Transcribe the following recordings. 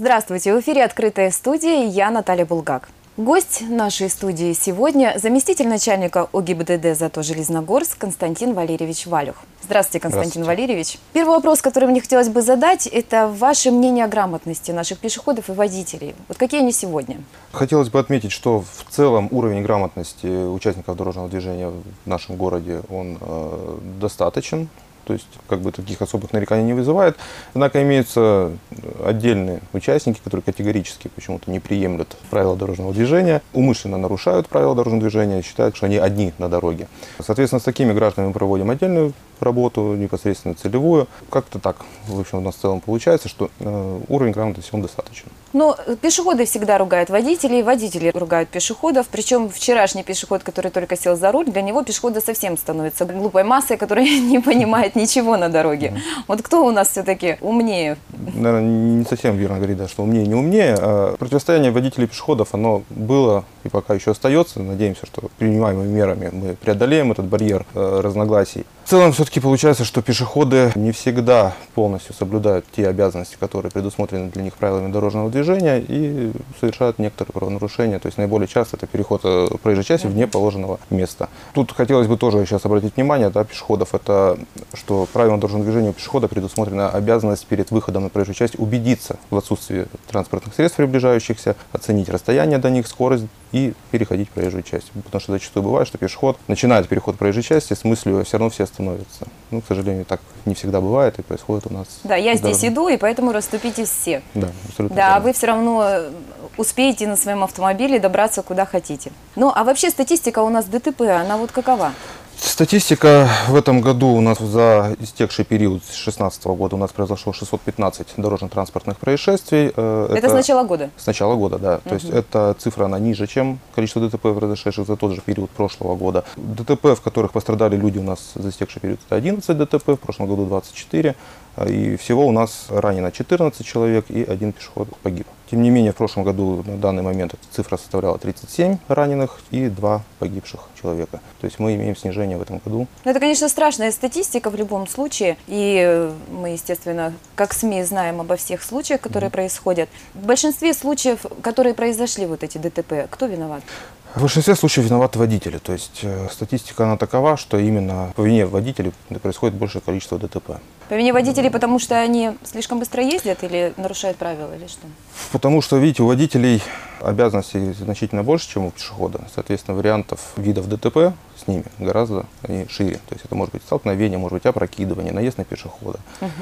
Здравствуйте! В эфире «Открытая студия» и я, Наталья Булгак. Гость нашей студии сегодня – заместитель начальника ОГИБДД «ЗАТО Железногорск» Константин Валерьевич Валюх. Здравствуйте, Константин Валерьевич. Первый вопрос, который мне хотелось бы задать, это ваше мнение о грамотности наших пешеходов и водителей. Вот какие они сегодня? Хотелось бы отметить, что в целом уровень грамотности участников дорожного движения в нашем городе, он достаточен. То есть, таких особых нареканий не вызывает. Однако имеются отдельные участники, которые категорически почему-то не приемлют правила дорожного движения, умышленно нарушают правила дорожного движения, считают, что они одни на дороге. Соответственно, с такими гражданами мы проводим отдельную работу, непосредственно целевую. Как-то так, в общем, у нас в целом получается, что уровень грамотности он достаточен. Но пешеходы всегда ругают водителей, водители ругают пешеходов. Причем вчерашний пешеход, который только сел за руль, для него пешехода совсем становится глупой массой, которая не понимает ничего на дороге. Вот кто у нас все-таки умнее? Наверное, не совсем верно говорить, да, что умнее, не умнее. Противостояние водителей и пешеходов, оно было и пока еще остается. Надеемся, что принимаемыми мерами мы преодолеем этот барьер разногласий. В целом, все-таки получается, что пешеходы не всегда полностью соблюдают те обязанности, которые предусмотрены для них правилами дорожного движения, и совершают некоторые правонарушения. То есть наиболее часто это переход проезжей части вне положенного места. Тут хотелось бы тоже сейчас обратить внимание, да, пешеходов, это что правилам дорожного движения у пешехода предусмотрена обязанность перед выходом на проезжую часть убедиться в отсутствии транспортных средств приближающихся, оценить расстояние до них, скорость и переходить проезжую часть. Потому что зачастую бывает, что пешеход начинает переход проезжей части с мыслью, все равно все остановятся. Ну, к сожалению, так не всегда бывает и происходит у нас. Да, я здесь иду, и поэтому расступитесь все. Да, абсолютно. Да, вы все равно успеете на своем автомобиле добраться куда хотите. Ну, а вообще статистика у нас ДТП, она вот какова? Статистика в этом году у нас за истекший период с 2016 года у нас произошло 615 дорожно-транспортных происшествий. Это с начала года? С начала года, да. То есть эта цифра, она ниже, чем количество ДТП, произошедших за тот же период прошлого года. ДТП, в которых пострадали люди у нас за истекший период, это 11 ДТП, в прошлом году 24. И всего у нас ранено 14 человек и один пешеход погиб. Тем не менее, в прошлом году на данный момент эта цифра составляла 37 раненых и 2 погибших человека. То есть мы имеем снижение в этом году. Ну, это, конечно, страшная статистика в любом случае. И мы, естественно, как СМИ знаем обо всех случаях, которые происходят. В большинстве случаев, которые произошли, вот эти ДТП, кто виноват? В большинстве случаев виноваты водители. То есть статистика она такова, что именно по вине водителей происходит большее количество ДТП. По вине водителей, потому что они слишком быстро ездят или нарушают правила, или что? Потому что, видите, у водителей обязанностей значительно больше, чем у пешехода. Соответственно, вариантов видов ДТП с ними гораздо шире. То есть это может быть столкновение, может быть опрокидывание, наезд на пешехода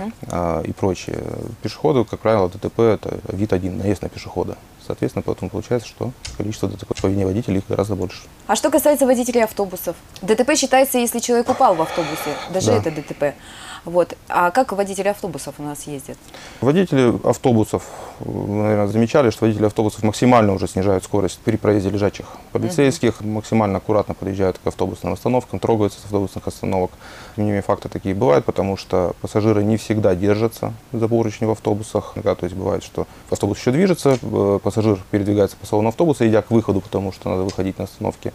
и прочее. Пешеходу, как правило, ДТП – это вид один, наезд на пешехода. Соответственно, поэтому получается, что количество ДТП по вине водителей гораздо больше. А что касается водителей автобусов? ДТП считается, если человек упал в автобусе, даже это ДТП. Вот. А как водители автобусов у нас ездят? Водители автобусов, вы, наверное, замечали, что водители автобусов максимально уже снижают скорость при проезде лежачих полицейских, максимально аккуратно подъезжают к автобусным остановкам, трогаются с автобусных остановок. Тем не менее, факты такие бывают, потому что пассажиры не всегда держатся за поручни в автобусах. То есть бывает, что автобус еще движется, пассажир передвигается по салону автобуса, идя к выходу, потому что надо выходить на остановке.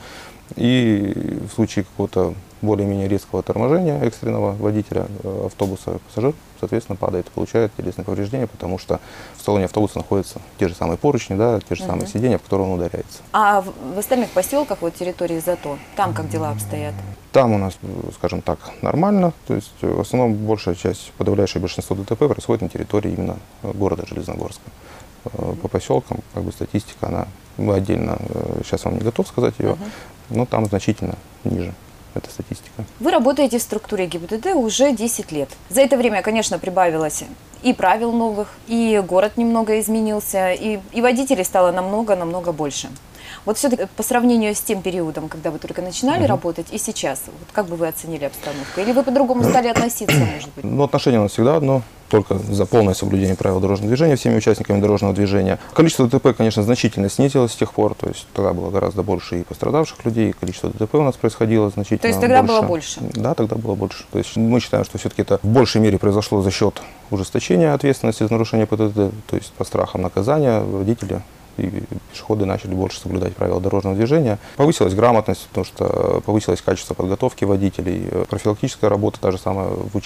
И в случае какого-то более-менее резкого торможения экстренного водителя автобуса пассажир, соответственно, падает, получает телесные повреждения, потому что в салоне автобуса находятся те же самые поручни, да, те же самые сиденья, в которые он ударяется. А в остальных поселках, вот территории ЗАТО, там как дела обстоят? Там у нас, скажем так, нормально. То есть в основном большая часть, подавляющее большинство ДТП происходит на территории именно города Железногорска. По поселкам, статистика, она, мы отдельно, сейчас вам не готов сказать ее, но там значительно ниже эта статистика. Вы работаете в структуре ГИБДД уже 10 лет. За это время, конечно, прибавилось и правил новых, и город немного изменился, и водителей стало намного больше. Вот все-таки по сравнению с тем периодом, когда вы только начинали работать, и сейчас, вот как бы вы оценили обстановку? Или вы по-другому стали относиться, может быть? Ну, отношение у нас всегда одно, только за полное соблюдение правил дорожного движения всеми участниками дорожного движения. Количество ДТП, конечно, значительно снизилось с тех пор, то есть тогда было гораздо больше и пострадавших людей, и количество ДТП у нас происходило значительно больше. То есть тогда было больше? Да, тогда было больше. То есть мы считаем, что все-таки это в большей мере произошло за счет ужесточения ответственности за нарушение ПДД, то есть по страхам наказания водителя и пешеходы начали больше соблюдать правила дорожного движения. Повысилась грамотность, потому что повысилось качество подготовки водителей, профилактическая работа, та же самая в учебных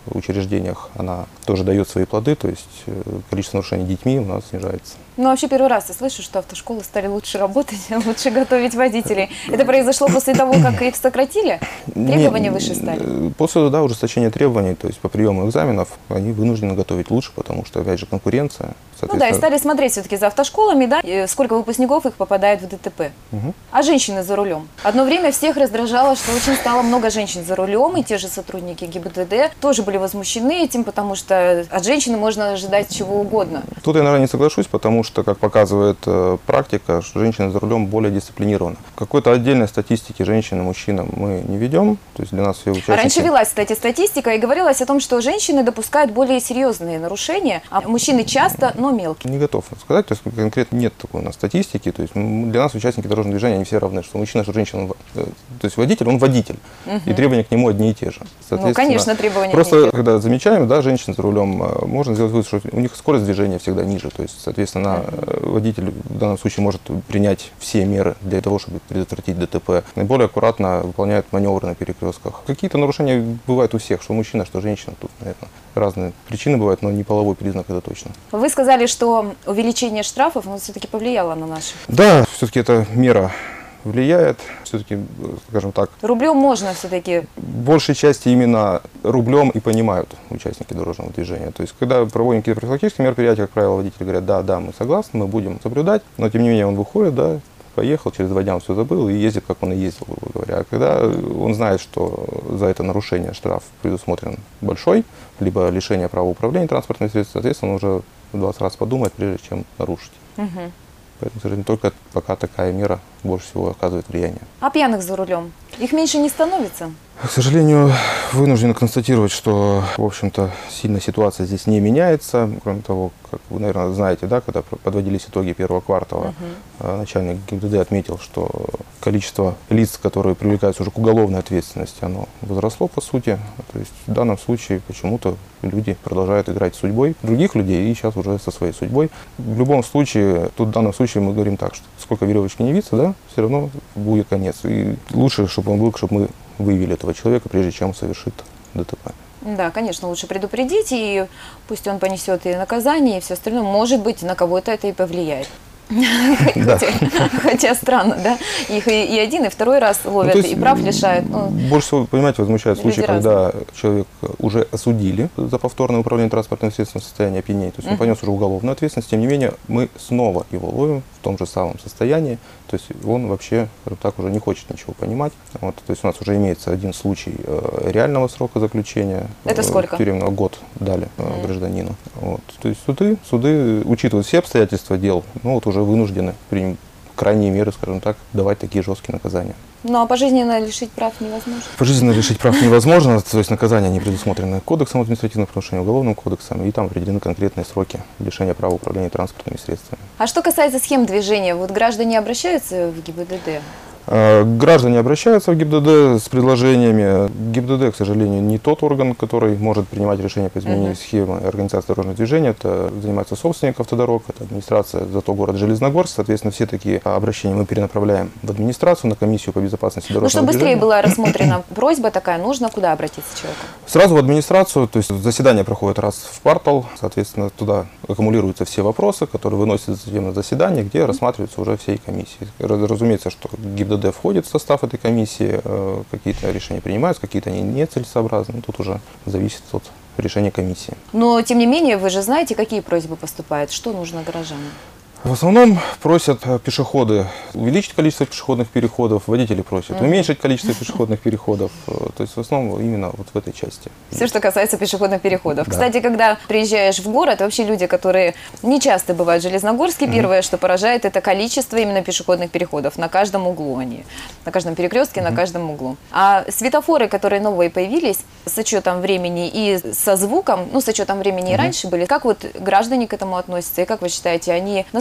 учреждениях она тоже дает свои плоды, то есть количество нарушений детьми у нас снижается. Ну, вообще первый раз я слышу, что автошколы стали лучше работать, лучше готовить водителей. Это произошло после того, как их сократили? Требования выше стали? После, да, ужесточения требований, то есть по приему экзаменов, они вынуждены готовить лучше, потому что, опять же, конкуренция. Ну да, и стали смотреть все-таки за автошколами, да, и сколько выпускников их попадает в ДТП. А женщины за рулем? Одно время всех раздражало, что очень стало много женщин за рулем, и те же сотрудники ГИБДД тоже были возмущены этим, потому что от женщины можно ожидать чего угодно. Тут я, наверное, не соглашусь, потому что, как показывает практика, что женщины за рулем более дисциплинированы. Какой-то отдельной статистики женщин и мужчин мы не ведем, то есть для нас все участники... Раньше велась, кстати, статистика, и говорилось о том, что женщины допускают более серьезные нарушения, а мужчины часто, но мелкие. Не готов сказать, то есть конкретно нет такой у нас статистики, то есть для нас участники дорожного движения, они все равны, что мужчина, что женщина, то есть водитель, он водитель, и требования к нему одни и те же. Ну, конечно, требования просто, когда замечаем, да, женщин за рулем, можно сделать вывод, что у них скорость движения всегда ниже, то есть, соответственно, водитель в данном случае может принять все меры для того, чтобы предотвратить ДТП, наиболее аккуратно выполняют маневры на перекрестках. Какие-то нарушения бывают у всех, что мужчина, что женщина, тут, наверное, разные причины бывают, но не половой признак, это точно. Вы сказали, что увеличение штрафов, все-таки повлияло на наши. Да, все-таки эта мера влияет, все-таки, скажем так. Рублем можно все-таки. В большей части именно рублем и понимают участники дорожного движения. То есть, когда проводим какие-то профилактические мероприятия, как правило, водители говорят, да, мы согласны, мы будем соблюдать, но тем не менее он выходит, да, поехал, через 2 дня он все забыл и ездит, как он и ездил, грубо говоря. А когда он знает, что за это нарушение штраф предусмотрен большой, либо лишение права управления транспортным средством, соответственно, он уже 20 раз подумает, прежде чем нарушить. Поэтому, к сожалению, только пока такая мера больше всего оказывает влияние. А пьяных за рулем? Их меньше не становится? К сожалению, вынужден констатировать, что, в общем-то, сильно ситуация здесь не меняется. Кроме того, как вы, наверное, знаете, да, когда подводились итоги первого квартала, начальник ГИБДД отметил, что количество лиц, которые привлекаются уже к уголовной ответственности, оно возросло, по сути. То есть в данном случае почему-то люди продолжают играть судьбой других людей и сейчас уже со своей судьбой. В любом случае, тут в данном случае мы говорим так, что сколько веревочки не виться, да, все равно будет конец. И лучше, чтобы он был, чтобы мы выявили этого человека, прежде чем он совершит ДТП. Да, конечно, лучше предупредить, и пусть он понесет и наказание, и все остальное. Может быть, на кого-то это и повлияет. Хотя странно, да? Их и один, и второй раз ловят, и прав лишают. Больше всего, понимаете, возмущает случай, когда человек уже осудили за повторное управление транспортным средством в состоянии опьянения, то есть он понес уже уголовную ответственность, тем не менее мы снова его ловим в том же самом состоянии, то есть он вообще так уже не хочет ничего понимать. Вот, то есть у нас уже имеется один случай реального срока заключения. Это сколько? Тюремного, год дали гражданину. Вот. То есть суды учитывают все обстоятельства дел, но вот уже вынуждены принять крайние меры, скажем так, давать такие жесткие наказания. Ну а пожизненно лишить прав невозможно? Пожизненно лишить прав невозможно, то есть наказания не предусмотрены Кодексом административных нарушений, Уголовным кодексом, и там определены конкретные сроки лишения права управления транспортными средствами. А что касается схем движения, вот граждане обращаются в ГИБДД? Граждане обращаются в ГИБДД с предложениями. ГИБДД, к сожалению, не тот орган, который может принимать решения по изменению схемы организации дорожного движения. Это занимается собственник автодорог, это администрация ЗАТО город Железногорск. Соответственно, все такие обращения мы перенаправляем в администрацию, на комиссию по безопасности дорожного движения. Ну, чтобы быстрее была рассмотрена просьба такая, нужно куда обратиться человеку? Сразу в администрацию, то есть заседание проходит раз в квартал, соответственно, туда аккумулируются все вопросы, которые выносятся затем на заседание, где рассматриваются уже всей комиссии. Разумеется, что ГИБДД входит в состав этой комиссии, какие-то решения принимаются, какие-то они нецелесообразны, тут уже зависит от решения комиссии. Но, тем не менее, вы же знаете, какие просьбы поступают, что нужно горожанам? В основном просят пешеходы увеличить количество пешеходных переходов, водители просят уменьшить количество пешеходных переходов. То есть в основном именно вот в этой части. Все, что касается пешеходных переходов. Да. Кстати, когда приезжаешь в город, вообще люди, которые не часто бывают в Железногорске, первое, что поражает, это количество именно пешеходных переходов. На каждом углу они. На каждом перекрестке, на каждом углу. А светофоры, которые новые появились, с учетом времени и со звуком, ну, с учетом времени и раньше были, как вот граждане к этому относятся? И как вы считаете, они насколько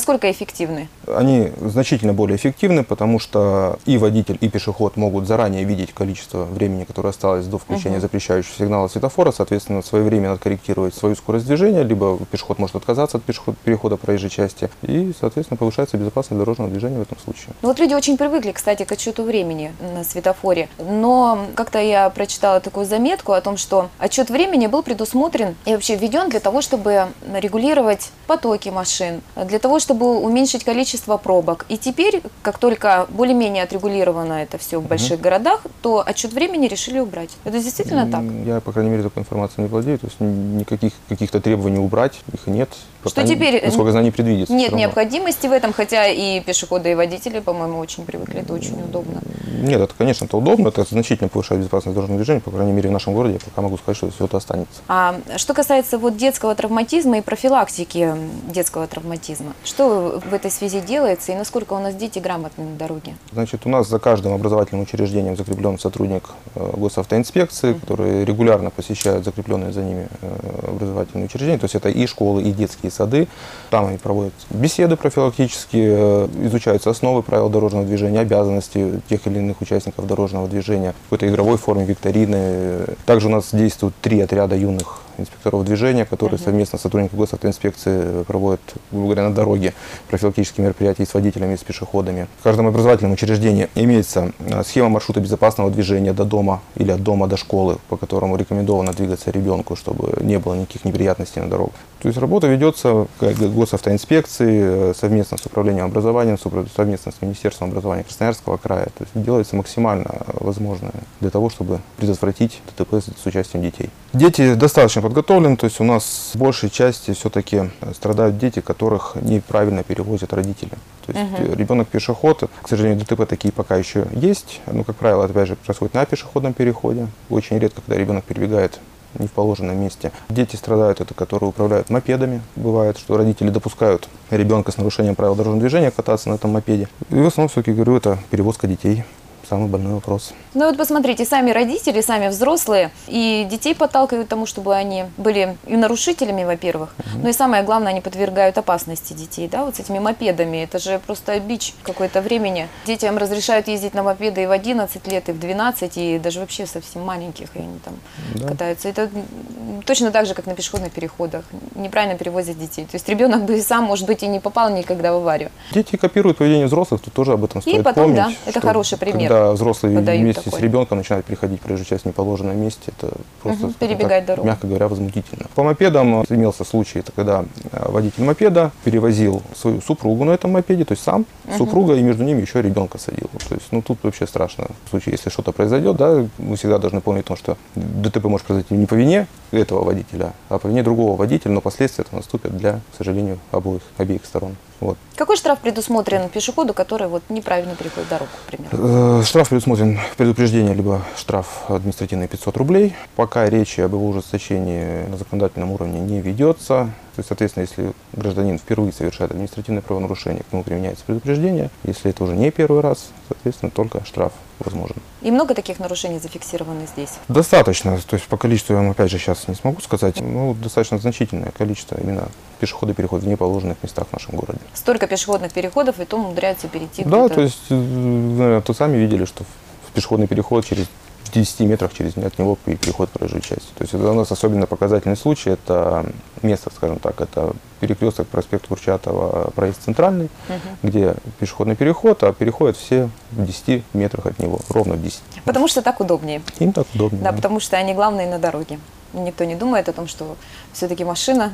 насколько эффективны? Они значительно более эффективны, потому что и водитель, и пешеход могут заранее видеть количество времени, которое осталось до включения запрещающего сигнала светофора, соответственно, своевременно откорректировать свою скорость движения, либо пешеход может отказаться от перехода проезжей части, и, соответственно, повышается безопасность дорожного движения в этом случае. Ну вот люди очень привыкли, кстати, к отсчету времени на светофоре, но как-то я прочитала такую заметку о том, что отсчет времени был предусмотрен и вообще введен для того, чтобы регулировать потоки машин, для того, чтобы уменьшить количество пробок. И теперь, как только более-менее отрегулировано это все в больших городах, то отсчет времени решили убрать. Это действительно так? Я, по крайней мере, такой информацией не владею, то есть никаких каких-то требований убрать их нет. Что теперь, насколько я знаю, не предвидится. Нет необходимости в этом, хотя и пешеходы, и водители, по-моему, очень привыкли, это очень удобно. Нет, это, конечно, это удобно, это значительно повышает безопасность дорожного движения, по крайней мере, в нашем городе, я пока могу сказать, что все это останется. А что касается вот детского травматизма и профилактики детского травматизма, что в этой связи делается и насколько у нас дети грамотны на дороге? Значит, у нас за каждым образовательным учреждением закреплен сотрудник госавтоинспекции, который регулярно посещает закрепленные за ними образовательные учреждения, то есть это и школы, и детские сады. Там они проводят беседы профилактические, изучаются основы правил дорожного движения, обязанности тех или иных участников дорожного движения, в какой-то игровой форме, викторины. Также у нас действуют 3 отряда юных инспекторов движения, которые совместно с сотрудниками госавтоинспекции проводят, грубо говоря, на дороге профилактические мероприятия с водителями и с пешеходами. В каждом образовательном учреждении имеется схема маршрута безопасного движения до дома или от дома до школы, по которому рекомендовано двигаться ребенку, чтобы не было никаких неприятностей на дорогах. То есть работа ведется госавтоинспекции совместно с управлением образования, совместно с Министерством образования Красноярского края. То есть делается максимально возможное для того, чтобы предотвратить ДТП с участием детей. Дети достаточно подготовлены, то есть у нас в большей части все-таки страдают дети, которых неправильно перевозят родители. То есть ребенок-пешеход, к сожалению, ДТП такие пока еще есть, но, как правило, опять же, происходит на пешеходном переходе. Очень редко, когда ребенок перебегает не в положенном месте. Дети страдают, это которые управляют мопедами. Бывает, что родители допускают ребенка с нарушением правил дорожного движения кататься на этом мопеде. И в основном, все-таки говорю, это перевозка детей. Самый больной вопрос. Ну вот посмотрите, сами родители, сами взрослые и детей подталкивают к тому, чтобы они были и нарушителями, во-первых, но и самое главное, они подвергают опасности детей, да, вот с этими мопедами. Это же просто бич какое-то времени. Детям разрешают ездить на мопеды и в 11 лет, и в 12, и даже вообще совсем маленьких, и они там катаются. Это точно так же, как на пешеходных переходах. Неправильно перевозят детей. То есть ребенок бы и сам, может быть, и не попал никогда в аварию. Дети копируют поведение взрослых, тут тоже об этом стоит помнить. И потом, да, это хороший пример. Когда взрослые вместе такой. С ребенком начинают переходить проезжую часть в неположенном месте, это просто, перебегать дорогу. мягко говоря, возмутительно. По мопедам имелся случай, это когда водитель мопеда перевозил свою супругу на этом мопеде, то есть сам, супруга, и между ними еще ребенка садил. То есть, ну, тут вообще страшно. В случае, если что-то произойдет, да, мы всегда должны помнить о том, что ДТП может произойти не по вине этого водителя, а по вине другого водителя, но последствия это наступят для, к сожалению, обеих сторон. Вот. Какой штраф предусмотрен пешеходу, который вот неправильно переходит дорогу, к примеру? Штраф предусмотрен предупреждение, либо штраф административный 500 рублей. Пока речи об его ужесточении на законодательном уровне не ведется. То есть, соответственно, если гражданин впервые совершает административное правонарушение, к нему применяется предупреждение. Если это уже не первый раз, соответственно, только штраф возможен. И много таких нарушений зафиксировано здесь? Достаточно. То есть по количеству я вам опять же сейчас не смогу сказать. Ну, достаточно значительное количество именно пешеходы переходят в неположенных местах в нашем городе. Столько пешеходных переходов, и то умудряются перейти. Да, то есть, наверное, то сами видели, что в пешеходный переход через 10 метрах от него переход проезжей части. То есть это у нас особенно показательный случай, это место, скажем так, это перекресток проспект Курчатова, проезд Центральный, где пешеходный переход, а переходят все в 10 метрах от него, ровно в 10. Потому что так удобнее. Им так удобнее. Да, потому что они главные на дороге. Никто не думает о том, что все-таки машина.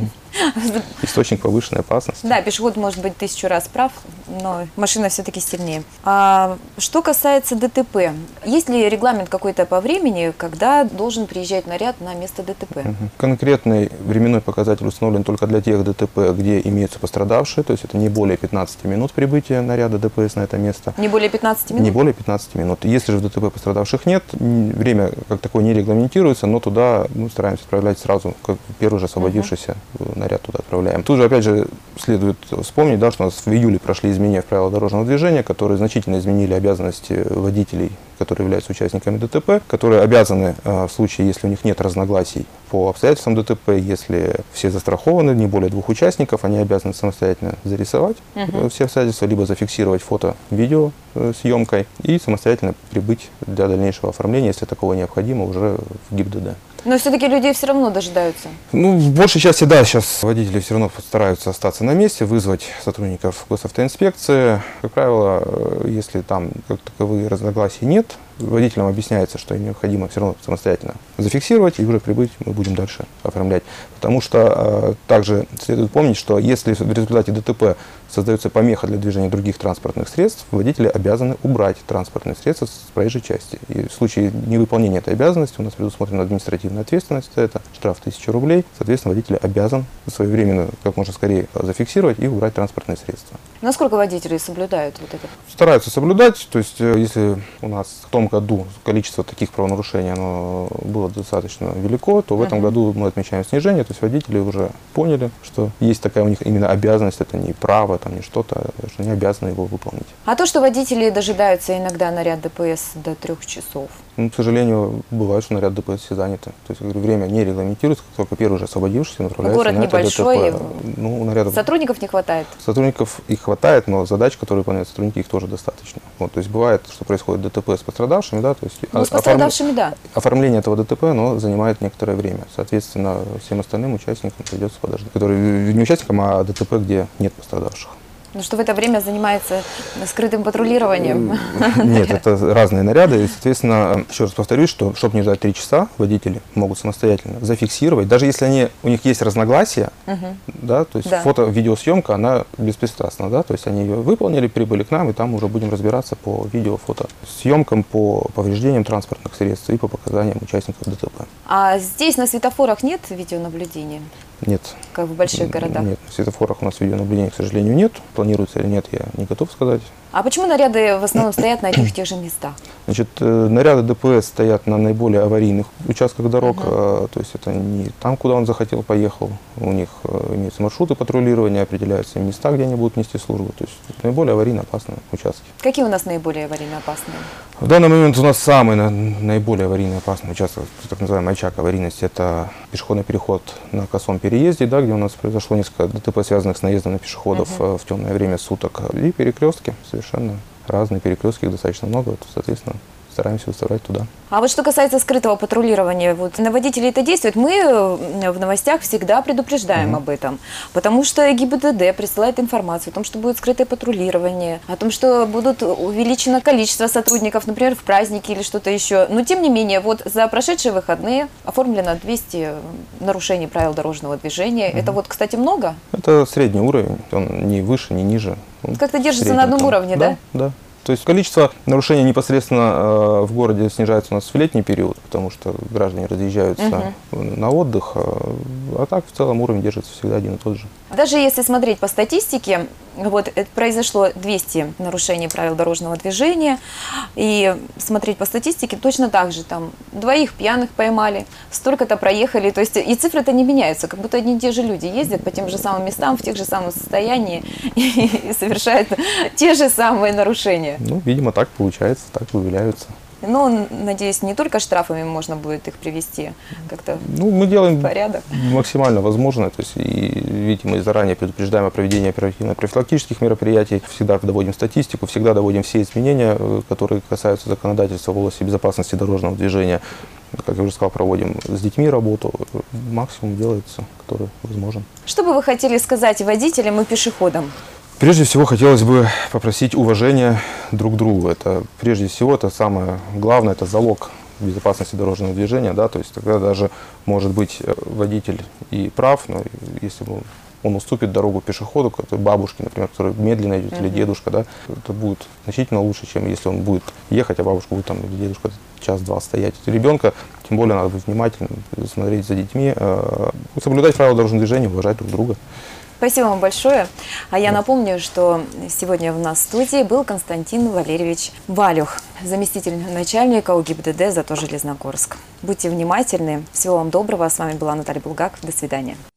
Источник повышенной опасности. Да, пешеход может быть 1000 раз прав, но машина все-таки сильнее. А что касается ДТП, есть ли регламент какой-то по времени, когда должен приезжать наряд на место ДТП? Конкретный временной показатель установлен только для тех ДТП, где имеются пострадавшие, то есть это не более 15 минут прибытия наряда ДПС на это место. Не более 15 минут? Не более 15 минут. Если же в ДТП пострадавших нет, время как такое не регламентируется, но туда мы стараемся отправлять сразу, как первый же освободившийся наряд туда отправляем. Тут же, опять же, следует вспомнить, да, что у нас в июле прошли изменения в правила дорожного движения, которые значительно изменили обязанности водителей, которые являются участниками ДТП, которые обязаны в случае, если у них нет разногласий по обстоятельствам ДТП, если все застрахованы, не более 2 участников, они обязаны самостоятельно зарисовать все обстоятельства, либо зафиксировать фото-видео съемкой и самостоятельно прибыть для дальнейшего оформления, если такого необходимо, уже в ГИБДД. Но все-таки людей все равно дожидаются. Ну, в большей части, да, сейчас водители все равно постараются остаться на месте, вызвать сотрудников госавтоинспекции. Как правило, если там как таковые разногласий нет, водителям объясняется, что им необходимо все равно самостоятельно зафиксировать и уже прибыть, мы будем дальше оформлять. Потому что также следует помнить, что если в результате ДТП создается помеха для движения других транспортных средств, водители обязаны убрать транспортные средства с проезжей части. И в случае невыполнения этой обязанности у нас предусмотрена административная ответственность за это, штраф 1000 рублей. Соответственно, водитель обязан своевременно, как можно скорее зафиксировать и убрать транспортные средства. Насколько водители соблюдают вот это? Стараются соблюдать, то есть если у нас в том году количество таких правонарушений оно было достаточно велико, то в этом году мы отмечаем снижение, то есть водители уже поняли, что есть такая у них именно обязанность, это не право, там не что-то, что они обязаны его выполнить. А то, что водители дожидаются иногда наряд ДПС до 3 часов? Ну, к сожалению, бывает, что наряд ДПС все заняты. То есть, я говорю, время не регламентируется, как только первый же освободившийся направляется Город на небольшой, ДТП. Ну, нарядов... Сотрудников не хватает? Сотрудников их хватает, но задач, которые выполняют сотрудники, их тоже достаточно. Вот, то есть бывает, что происходит ДТП с пострадавшими, да, то есть с пострадавшими, да. Оформление этого ДТП, оно занимает некоторое время. Соответственно, всем остальным участникам придется подождать. Которые не участникам, а ДТП, где нет пострадавших. Ну, что в это время занимается скрытым патрулированием? Нет, это разные наряды. И, соответственно, еще раз повторюсь, что, чтобы не ждать 3 часа, водители могут самостоятельно зафиксировать. Даже если у них есть разногласия, да, то есть фото-видеосъемка, она беспристрастна. Да, то есть они ее выполнили, прибыли к нам, и там уже будем разбираться по видео-фотосъемкам, по повреждениям транспортных средств и по показаниям участников ДТП. А здесь на светофорах нет видеонаблюдения? Нет. Как в больших городах? Нет, на светофорах у нас видеонаблюдения, к сожалению, нет. Планируется или нет, я не готов сказать. А почему наряды в основном стоят на одних и тех же местах? Значит, наряды ДПС стоят на наиболее аварийных участках дорог, то есть это не там, куда он захотел, поехал. У них имеются маршруты патрулирования, определяются места, где они будут нести службу. То есть наиболее аварийно опасные участки. Какие у нас наиболее аварийно опасные? В данный момент у нас самый наиболее аварийно опасный участок, так называемый очаг аварийности, это пешеходный переход на косом переезде, да, где у нас произошло несколько ДТП, связанных с наездом на пешеходов в темное время суток, и перекрестки. Совершенно разные перекрестки, их достаточно много, соответственно, стараемся выставлять туда. А вот что касается скрытого патрулирования, вот на водителей это действует, мы в новостях всегда предупреждаем об этом, потому что ГИБДД присылает информацию о том, что будет скрытое патрулирование, о том, что будут увеличено количество сотрудников, например, в праздники или что-то еще. Но тем не менее, вот за прошедшие выходные оформлено 200 нарушений правил дорожного движения. Это вот, кстати, много? Это средний уровень, он не выше, не ниже. Как-то держится на одном уровне, да? Да. То есть количество нарушений непосредственно в городе снижается у нас в летний период, потому что граждане разъезжаются на отдых, а так в целом уровень держится всегда один и тот же. Даже если смотреть по статистике, вот это произошло 200 нарушений правил дорожного движения, и смотреть по статистике точно так же, там 2 пьяных поймали, столько-то проехали, то есть и цифры-то не меняются, как будто одни и те же люди ездят по тем же самым местам, в тех же самых состояниях и совершают те же самые нарушения. Ну, видимо, так получается, так выявляются. Но, надеюсь, не только штрафами можно будет их привести, как-то мы делаем порядок. Максимально возможное, то есть, и, видите, мы заранее предупреждаем о проведении оперативно-профилактических мероприятий, всегда доводим статистику, всегда доводим все изменения, которые касаются законодательства в области безопасности дорожного движения. Как я уже сказал, проводим с детьми работу, максимум делается, который возможен. Что бы вы хотели сказать водителям и пешеходам? Прежде всего, хотелось бы попросить уважения друг к другу. Это, прежде всего, это самое главное, это залог безопасности дорожного движения. Да? То есть тогда даже, может быть, водитель и прав, но если он уступит дорогу пешеходу, бабушке, например, которая медленно идет, или дедушка, да, это будет значительно лучше, чем если он будет ехать, а бабушка будет там, или дедушка час-два стоять. Ребенка, тем более, надо быть внимательным, смотреть за детьми, соблюдать правила дорожного движения, уважать друг друга. Спасибо вам большое. А я напомню, что сегодня у нас в студии был Константин Валерьевич Валюх, заместитель начальника УГИБДД «Зато Железногорск». Будьте внимательны. Всего вам доброго. С вами была Наталья Булгак. До свидания.